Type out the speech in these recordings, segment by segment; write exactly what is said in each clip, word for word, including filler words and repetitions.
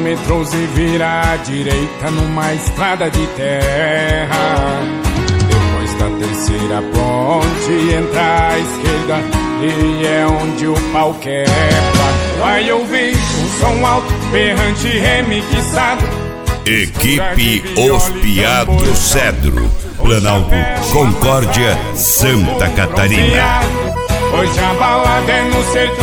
quilômetros e vira à direita numa estrada de terra. Depois da terceira ponte entra à esquerda e é onde o pau quebra. Vai ouvir um som alto, berrante, remixado. Equipe Os Piados Cedro, Planalto, Concórdia, Santa Catarina. Hoje a balada é no sertão.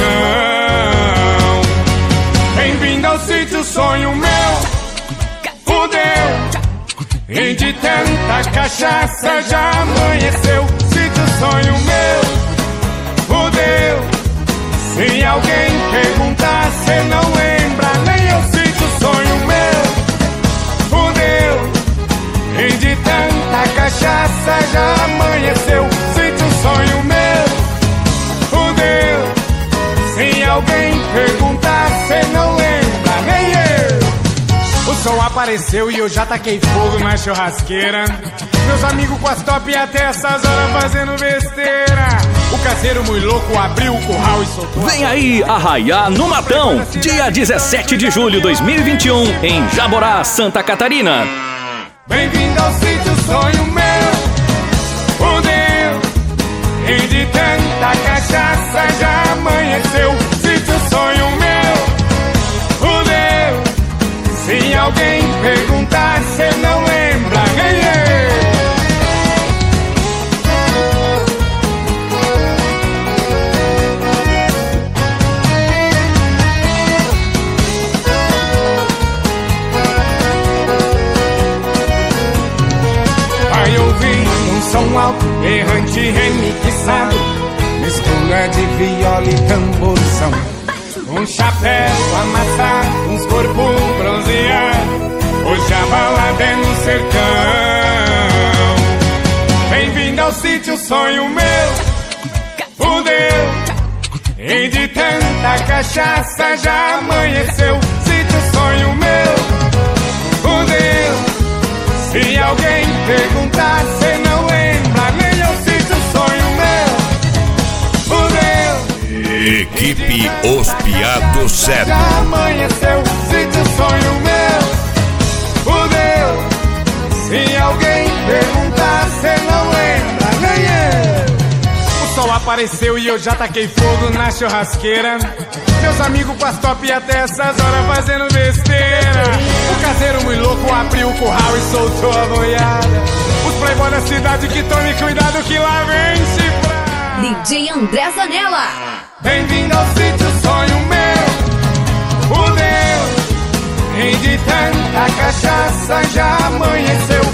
Bem-vindo ao sítio Sonho Meu. Fudeu, e de tanta cachaça já amanheceu. Sítio Sonho Meu. Fudeu, se alguém perguntar, cê não lembra. Nem eu sítio Sonho Meu. Fudeu, e de tanta cachaça já amanheceu. Sítio Sonho Meu. Fudeu, se alguém perguntar, cê não lembra, nem eu. O sol apareceu e eu já taquei fogo na churrasqueira. Meus amigos com as top até essas horas fazendo besteira. O caseiro muito louco abriu o curral e soltou. Vem aí Arraiá no Matão, dia dezessete de julho de dois mil e vinte e um, em Jaborá, Santa Catarina. Bem-vindo ao sítio Sonho Meu. Fudeu, e de tanta cachaça já amanheceu. Sítio Sonho Meu. Fudeu, se alguém perguntar, cê não lembra, nem eu. Vai ouvir um som alto, errante, remixado, mistura de viola e tamborzão. Um chapéu amassado, uns corpos bronzeados. Hoje a balada é no sertão. Bem-vindo ao sítio Sonho Meu. Fudeu, e de tanta cachaça já amanheceu. Sítio Sonho Meu. Fudeu, se alguém perguntar, cê não lembra. Nem eu sítio Sonho Meu. Fudeu, Equipe Os Piados Cedro. já amanheceu. Sítio Sonho Meu. Fudeu, se alguém perguntar, cê não lembra, nem eu. O sol apareceu e eu já taquei fogo na churrasqueira. Meus amigos com as top até essas horas fazendo besteira. O caseiro muito louco abriu o curral e soltou a boiada. Os playboy da cidade que tome cuidado que lá vem chifrar. D J André Zanella. Bem-vindo ao sítio Sonho Meu. Fudeu, e de tanta cachaça já amanheceu.